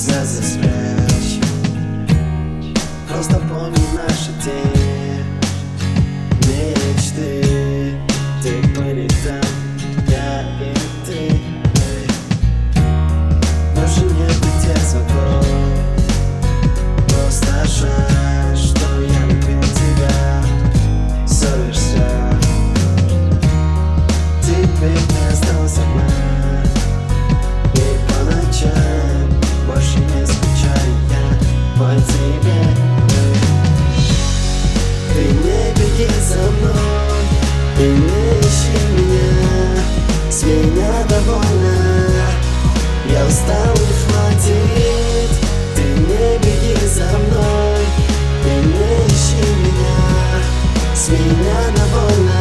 Звезды спрячь, просто помни наши дни, мечты. Ты были там, я и ты. Больше нет где звонков, просто жаль, что я любил тебя. Ссоришься, теперь ты осталась одна. И по ночам больше не скучаю я по тебе. Ты не беги за мной и не ищи меня, с меня довольна, я устал и хватит. Ты не беги за мной и не ищи меня, с меня довольна,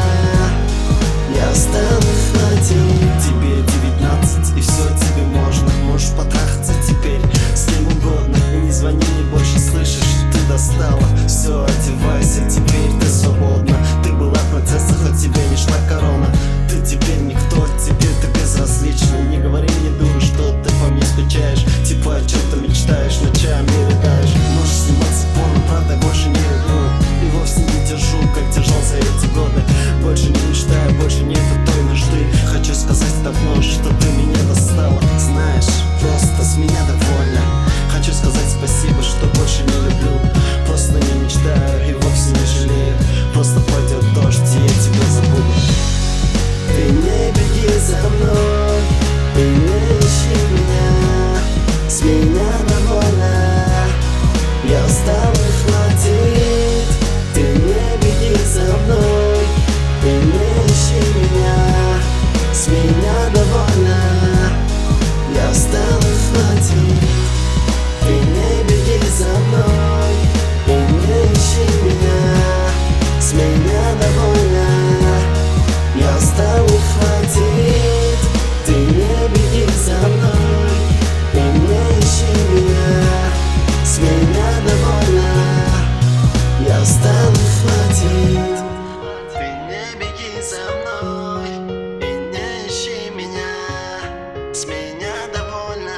я устал и хватит. Тебе 19 и все тебе можно, можешь потрахаться теперь с кем угодно. Не звони мне больше, слышишь, ты достала. Все, одевайся, теперь ты свободна. Ты была принцесса, хоть тебе не шла корона. Ты теперь никто, теперь ты безразлична. Не говори мне, дура, что ты по мне скучаешь. Типа о чем-то мечтаешь, ночами рыдаешь. Можешь сниматься в порно, правда, больше не люблю. И вовсе не держу, как держался эти годы. Больше не мечтаю, больше нету той нужды. Хочу сказать давно, что ты меня достала. Знаешь, просто с меня довольна. Хочу сказать спасибо, что больше не люблю. Просто не мечтаю и вовсе не жалею. Просто пойдет дождь, и я тебя забуду. Ты не беги за мной и не ищи меня, с меня довольна, я устал и хватит. Ты не беги за мной и не ищи меня, с меня довольна, я устал и хватит. Ты не беги за мной и не ищи меня, с меня довольна, я устал и хватит. Ты не беги за мной и не ищи меня, с меня довольна, я устал и хватит. Ты не беги за мной и не ищи меня, с меня довольна,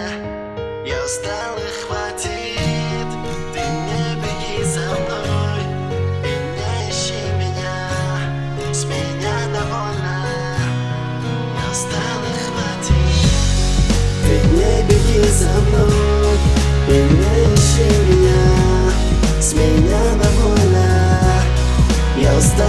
я устал и хватит. Ты не беги за мной и не ищи меня, с меня довольна, я устал и хватит. Ты не беги за мной и не ищи меня, с меня довольна, я устал.